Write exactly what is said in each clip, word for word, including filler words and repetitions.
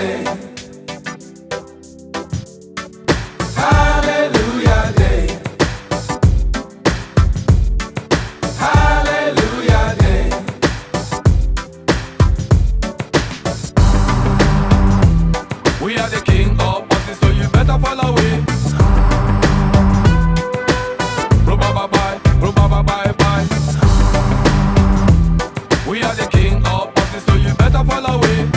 day. Hallelujah day. Hallelujah day. We are the king of party, so you better follow it. Bye bye, bye bye bye. We are the king of party, so you better follow it.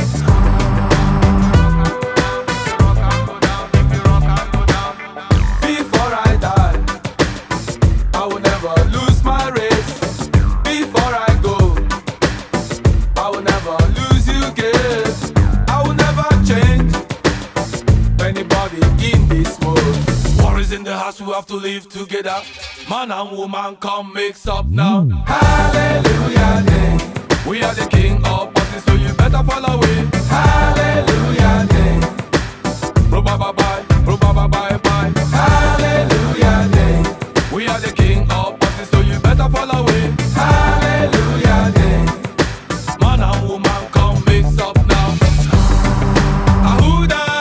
Before I die, I will never lose my race. Before I go, I will never lose you, girl. I will never change anybody in this world. War is in the house, we have to live together. Man and woman, come mix up now. Hallelujah day. We are the king of party, so you better follow it. Hallelujah day. Bye bye bye, bye bye bye. Hallelujah day. We are the king of party, so you better follow it. Hallelujah day. Man and woman, come mix up now. Ahuda.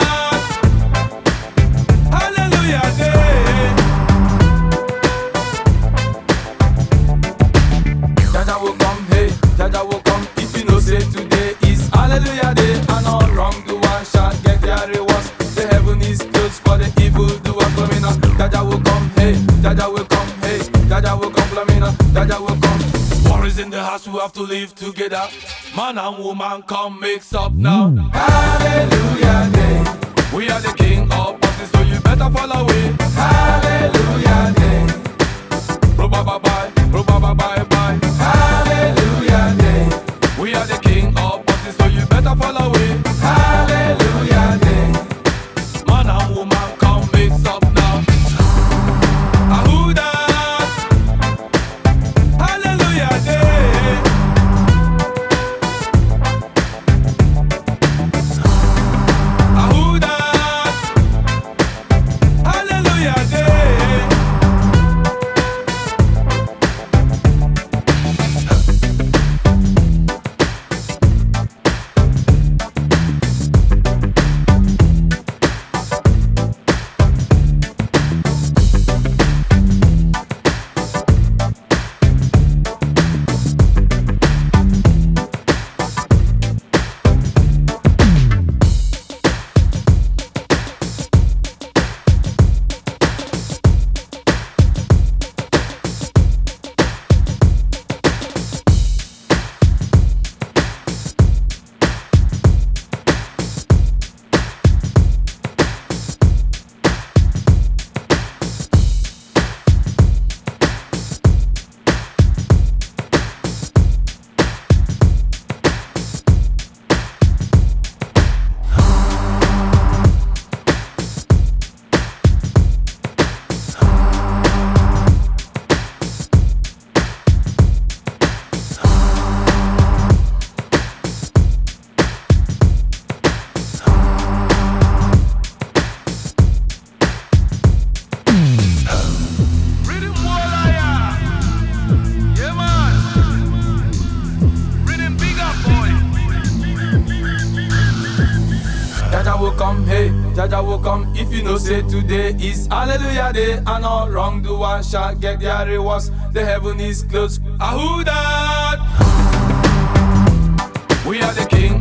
Hallelujah day. Jaja will come, hey, Jaja will come. If you know say today is Hallelujah day, and all wrongdoers shall get their rewards. The heaven is closed for the evil doer coming up. Jaja will come, hey, Jaja will come, hey, Jaja will come, Flamina, Jaja will come. War is in the house, we have to live together. Man and woman, come mix up now. Hallelujah day. We are the king of party, so you better follow it. Hallelujah day. Bye bye bye, bye bye bye. Hallelujah day. We are the king of party, so you better follow it. Hallelujah day. Man and woman, come mix up now. Ahuda. Hallelujah day. Ahuda. Hallelujah day. Jaja will come, hey, Jaja will come. If you know say today is Hallelujah day, and all wrongdoers shall get their rewards. The heaven is closed. Ahuda. We are the king